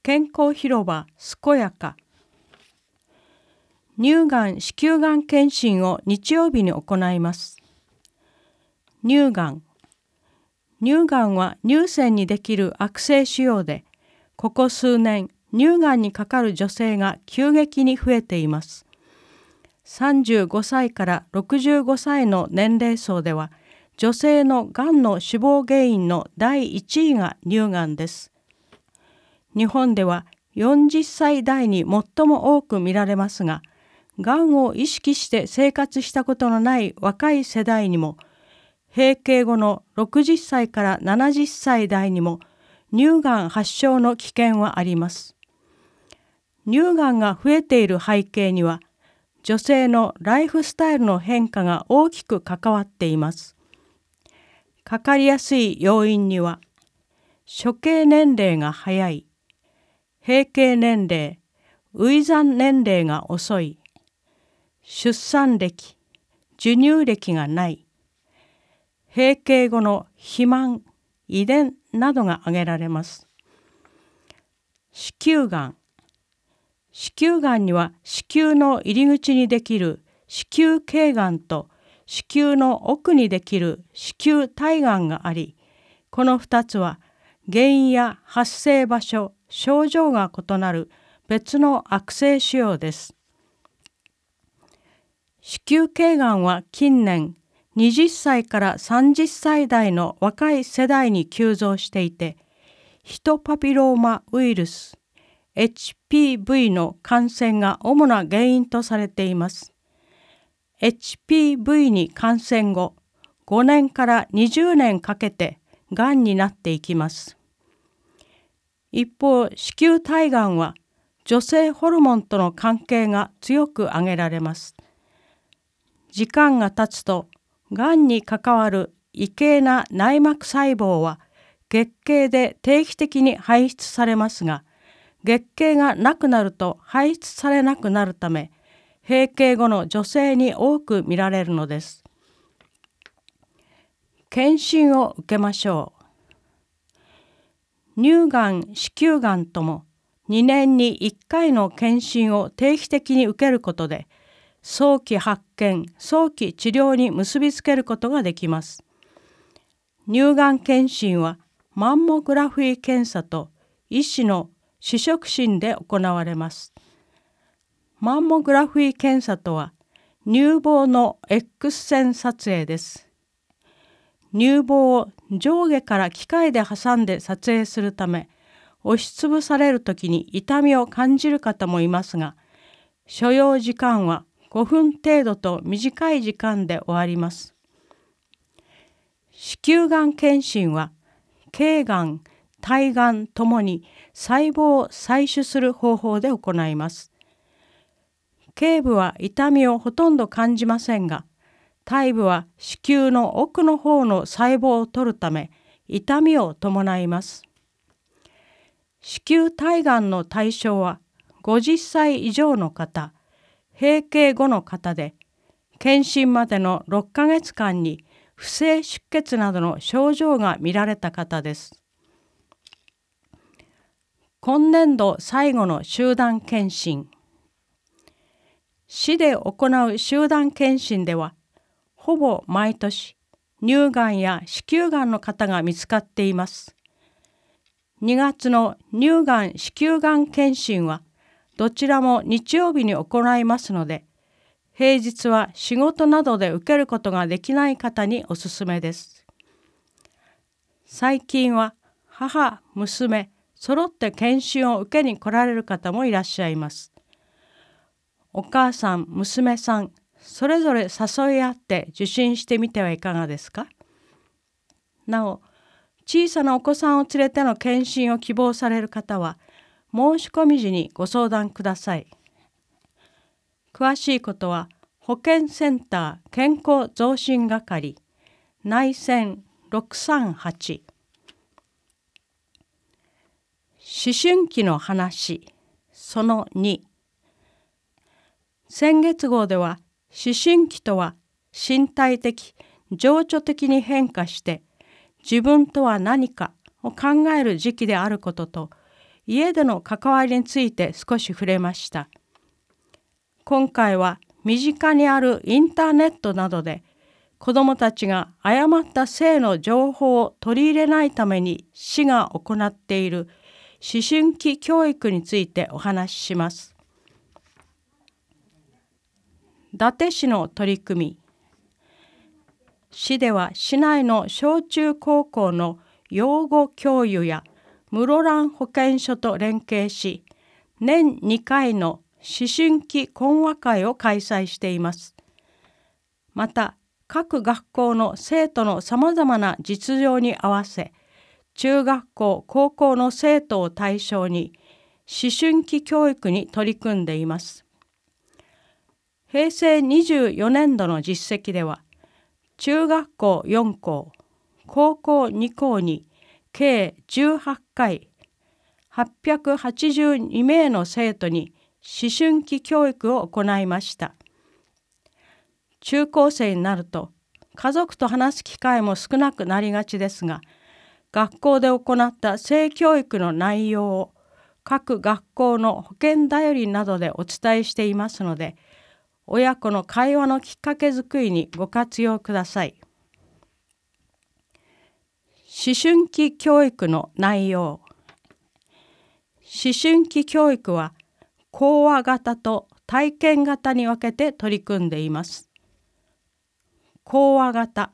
健康広場健やか。乳がん・子宮がん検診を日曜日に行います。乳がんは乳腺にできる悪性腫瘍で、ここ数年乳がんにかかる女性が急激に増えています。35歳から65歳の年齢層では、女性のがんの死亡原因の第1位が乳がんです。日本では40歳代に最も多く見られますが、がんを意識して生活したことのない若い世代にも、閉経後の60歳から70歳代にも乳がん発症の危険はあります。乳がんが増えている背景には、女性のライフスタイルの変化が大きく関わっています。かかりやすい要因には、初経年齢が早い、閉経年齢、初産年齢が遅い、出産歴、授乳歴がない、閉経後の肥満、遺伝などが挙げられます。子宮がんには子宮の入り口にできる子宮頸がんと子宮の奥にできる子宮体がんがあり、この2つは原因や発生場所、症状が異なる別の悪性腫瘍です。子宮頸がんは近年20歳から30歳代の若い世代に急増していて、ヒトパピローマウイルス HPV の感染が主な原因とされています。HPV に感染後、5年から20年かけてがんになっていきます。一方、子宮体がんは女性ホルモンとの関係が強く挙げられます。時間が経つと、がんに関わる異形な内膜細胞は月経で定期的に排出されますが、月経がなくなると排出されなくなるため、閉経後の女性に多く見られるのです。検診を受けましょう。乳がん・子宮がんとも2年に1回の検診を定期的に受けることで、早期発見、早期治療に結びつけることができます。乳がん検診はマンモグラフィー検査と医師の視触診で行われます。マンモグラフィー検査とは、乳房の X 線撮影です。乳房を上下から機械で挟んで撮影するため、押しつぶされるときに痛みを感じる方もいますが、所要時間は5分程度と短い時間で終わります。子宮がん検診は、経がん、体がんともに細胞を採取する方法で行います。経部は痛みをほとんど感じませんが、体部は子宮の奥の方の細胞を取るため痛みを伴います。子宮体がんの対象は50歳以上の方、閉経後の方で、検診までの6ヶ月間に不正出血などの症状が見られた方です。今年度最後の集団検診。市で行う集団検診では、ほぼ毎年、乳がんや子宮がんの方が見つかっています。2月の乳がん・子宮がん検診は、どちらも日曜日に行いますので、平日は仕事などで受けることができない方におすすめです。最近は母、娘、揃って検診を受けに来られる方もいらっしゃいます。お母さん、娘さん、それぞれ誘い合って受診してみてはいかがですか。なお、小さなお子さんを連れての検診を希望される方は、申し込み時にご相談ください。詳しいことは、保健センター健康増進係、内線638。思春期の話、その2。先月号では、思春期とは身体的、情緒的に変化して自分とは何かを考える時期であることと、 家での関わりについて少し触れました。今回は身近にあるインターネットなどで子どもたちが誤った性の情報を取り入れないために市が行っている思春期教育についてお話しします。伊達市の取り組み。市では市内の小中高校の養護教諭や室蘭保健所と連携し、年2回の思春期懇話会を開催しています。また、各学校の生徒のさまざまな実情に合わせ、中学校・高校の生徒を対象に思春期教育に取り組んでいます。平成24年度の実績では、中学校4校、高校2校に計18回、882名の生徒に思春期教育を行いました。中高生になると家族と話す機会も少なくなりがちですが、学校で行った性教育の内容を各学校の保健だよりなどでお伝えしていますので、親子の会話のきっかけづくりにご活用ください。思春期教育の内容。思春期教育は講話型と体験型に分けて取り組んでいます。講話型。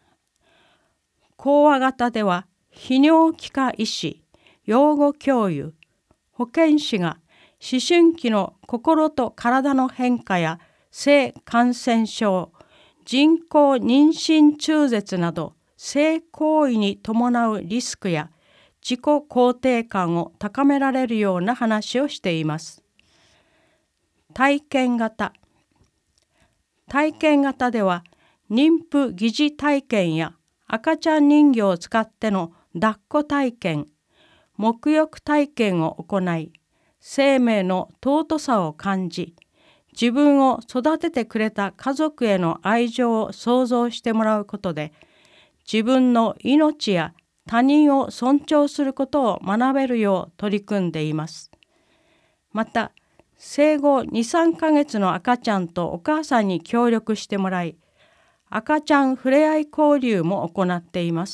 講話型では泌尿器科医師、養護教諭、保健師が思春期の心と体の変化や性感染症、人工妊娠中絶など性行為に伴うリスクや自己肯定感を高められるような話をしています。体験型。体験型では妊婦疑似体験や赤ちゃん人形を使っての抱っこ体験、沐浴体験を行い、生命の尊さを感じ、自分を育ててくれた家族への愛情を想像してもらうことで、自分の命や他人を尊重することを学べるよう取り組んでいます。また、生後2、3ヶ月の赤ちゃんとお母さんに協力してもらい、赤ちゃんふれあい交流も行っています。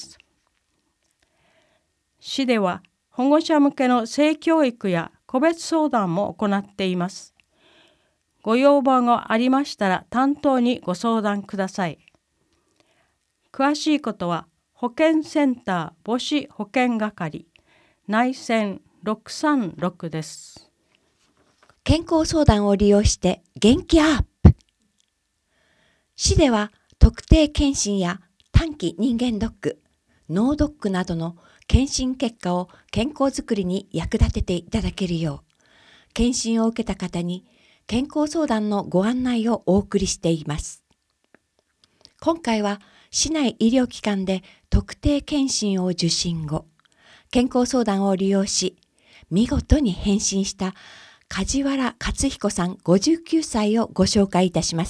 市では保護者向けの性教育や個別相談も行っています。ご要望がありましたら担当にご相談ください。詳しいことは保健センター母子保健係内線636です。 健康相談を利用して元気アップ。市では特定健診や短期人間ドック、脳ドックなどの健診結果を健康づくりに役立てていただけるよう、健診を受けた方に健康相談のご案内をお送りしています。今回は市内医療機関で特定健診を受診後、健康相談を利用し、見事に返信した梶原勝彦さん59歳をご紹介いたします。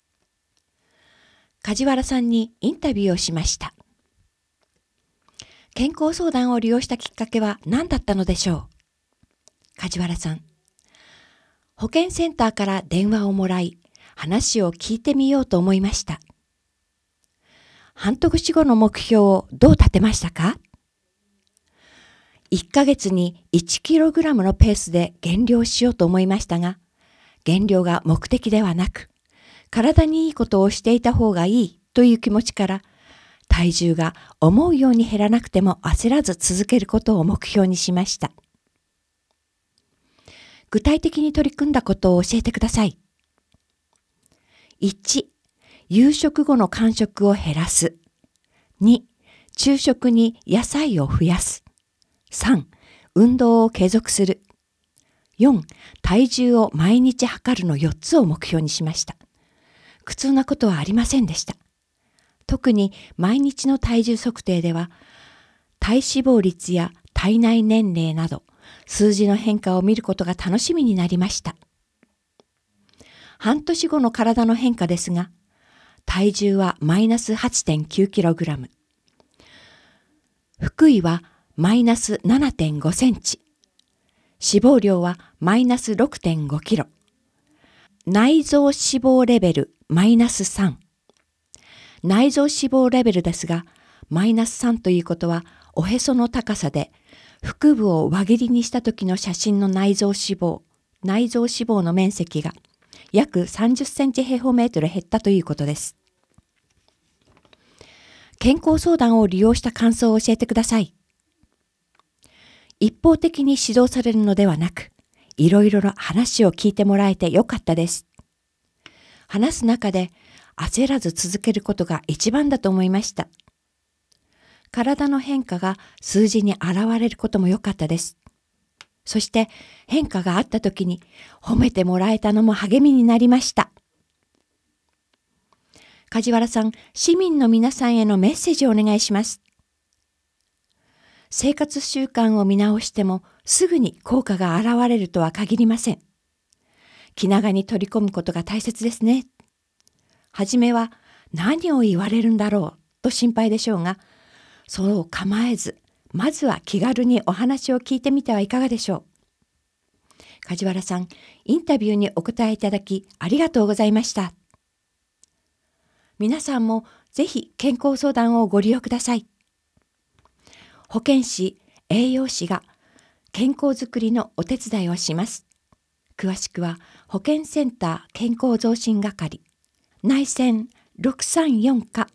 梶原さんにインタビューをしました。健康相談を利用したきっかけは何だったのでしょう。梶原さん、保健センターから電話をもらい、話を聞いてみようと思いました。半年後の目標をどう立てましたか？1ヶ月に 1kg のペースで減量しようと思いましたが、減量が目的ではなく、体にいいことをしていた方がいいという気持ちから、体重が思うように減らなくても焦らず続けることを目標にしました。具体的に取り組んだことを教えてください。1、夕食後の間食を減らす。2、昼食に野菜を増やす。3、運動を継続する。4、体重を毎日測るの4つを目標にしました。苦痛なことはありませんでした。特に毎日の体重測定では、体脂肪率や体内年齢など、数字の変化を見ることが楽しみになりました。半年後の体の変化ですが、体重はマイナス 8.9kg。腹囲はマイナス 7.5 センチ。 脂肪量はマイナス 6.5 キロ。内臓脂肪レベルマイナス3。内臓脂肪レベルですが、マイナス3ということはおへその高さで、腹部を輪切りにした時の写真の内臓脂肪の面積が約30センチ平方メートル減ったということです。健康相談を利用した感想を教えてください。一方的に指導されるのではなく、いろいろな話を聞いてもらえてよかったです。話す中で焦らず続けることが一番だと思いました。体の変化が数字に現れることも良かったです。そして変化があった時に褒めてもらえたのも励みになりました。梶原さん、市民の皆さんへのメッセージをお願いします。生活習慣を見直してもすぐに効果が現れるとは限りません。気長に取り込むことが大切ですね。はじめは何を言われるんだろうと心配でしょうが、そう構えず、まずは気軽にお話を聞いてみてはいかがでしょう。梶原さん、インタビューにお答えいただきありがとうございました。皆さんもぜひ健康相談をご利用ください。保健師、栄養士が健康づくりのお手伝いをします。詳しくは保健センター健康増進係、内線634か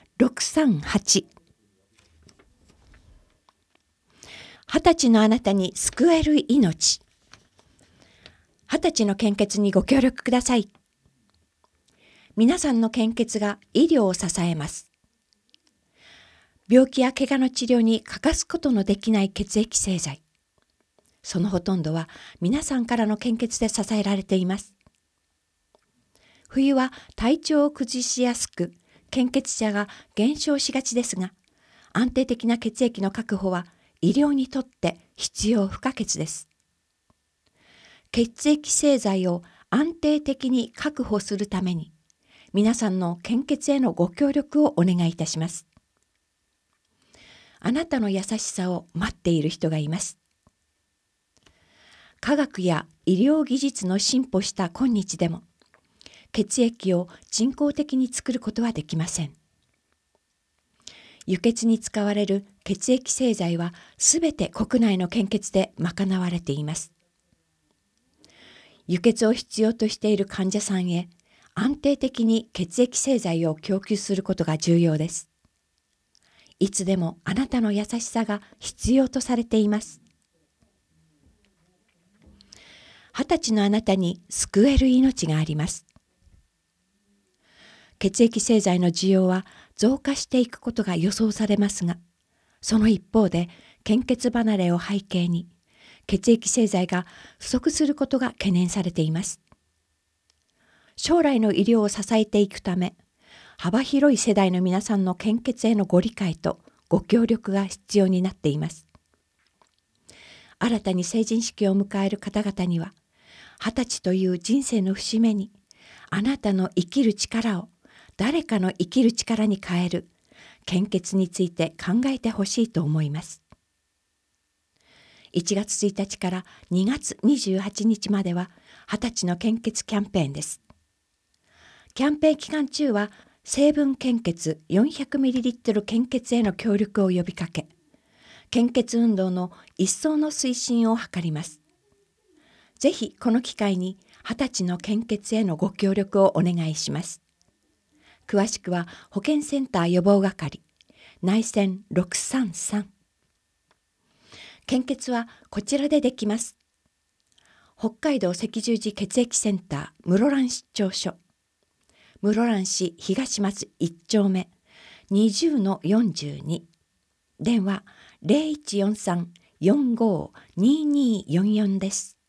638。20歳のあなたに救える命。20歳の献血にご協力ください。皆さんの献血が医療を支えます。病気や怪我の治療に欠かすことのできない血液製剤。そのほとんどは皆さんからの献血で支えられています。冬は体調を崩しやすく、献血者が減少しがちですが、安定的な血液の確保は医療にとって必要不可欠です。血液製剤を安定的に確保するために、皆さんの献血へのご協力をお願いいたします。あなたの優しさを待っている人がいます。科学や医療技術の進歩した今日でも、血液を人工的に作ることはできません。輸血に使われる血液製剤はすべて国内の献血で賄われています。輸血を必要としている患者さんへ安定的に血液製剤を供給することが重要です。いつでもあなたの優しさが必要とされています。20歳のあなたに救える命があります。血液製剤の需要は増加していくことが予想されますが、その一方で献血離れを背景に血液製剤が不足することが懸念されています。将来の医療を支えていくため、幅広い世代の皆さんの献血へのご理解とご協力が必要になっています。新たに成人式を迎える方々には、20歳という人生の節目に、あなたの生きる力を誰かの生きる力に変える献血について考えてほしいと思います。1月1日から2月28日までは20歳の献血キャンペーンです。キャンペーン期間中は成分献血 400ml 献血への協力を呼びかけ、献血運動の一層の推進を図ります。ぜひこの機会に20歳の献血へのご協力をお願いします。詳しくは保健センター予防係、内線633。献血はこちらでできます。北海道赤十字血液センター室蘭市長所、室蘭市東町1丁目 20-42、電話 0143-45-2244 です。